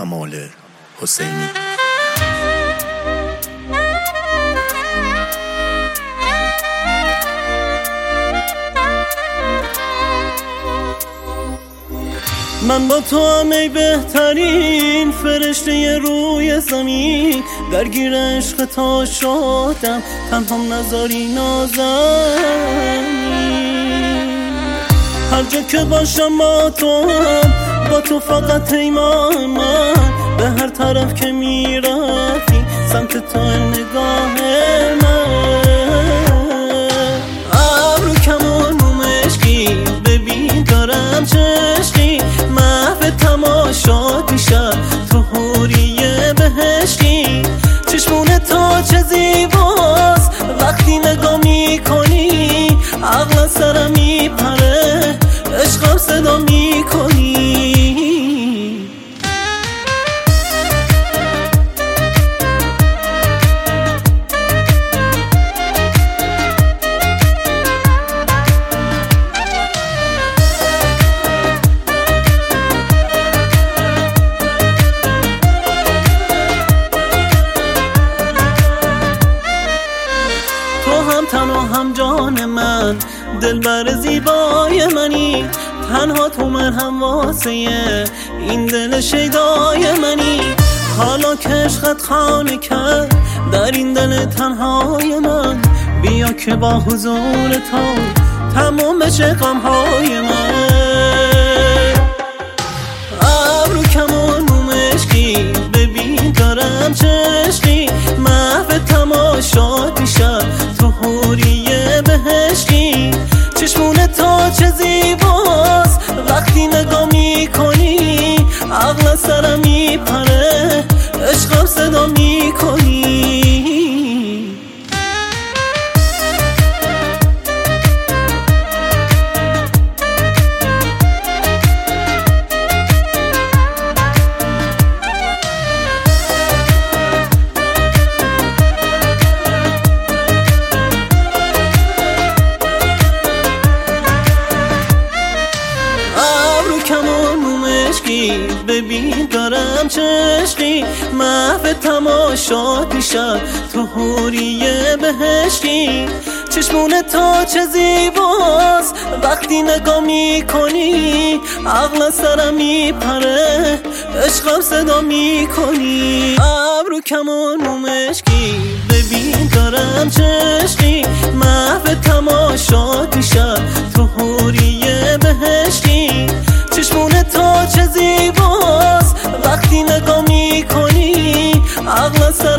کمال حسینی. من با تو هم ای بهترین فرشته روی زمین، درگیر عشق تا شدم تنهام نذاری نازنین. هر جا که باشم با تو هم، با تو فقط ایمان من، به هر طرف که میرفتی سمت تو نگاه من. ابرو کمون مومشکی ببین دارم چشکی، محو تماشا دیشب تو حوریه بهشتی. چشمون تو چه زیباست وقتی نگاه میکنی، عقل سرم میپره عشقم صدا میکنی. تن و هم جان من، دلبر زیبای منی، تنها تو من هم واسه این دل شیدای منی. حالا که عشقت خانه کرد در این دل تنهای من، بیا که با حضور تو تموم بشه غمهای من. ابرو کمون مومشکی ببین دارم چشکی، محو تماشا دیشب تو حوریه بهشتی. چشمون تو چه زیباست وقتی نگاه میکنی، عقل سرم میپره عشقم صدا میکنی. ببین دارم چشقی، محو تماشا دیشب تو حوریه بهشتی. چشمون تو چه زیباست وقتی نگاه میکنی، عقل سرم میپره عشقم صدا میکنی. ابرو کمون مومشکی ببین دارم چشقی، محو تماشا دیشب تو حوریه بهشتی. چشمون تو چه زیباست وقتی نگاه میکنی، عقل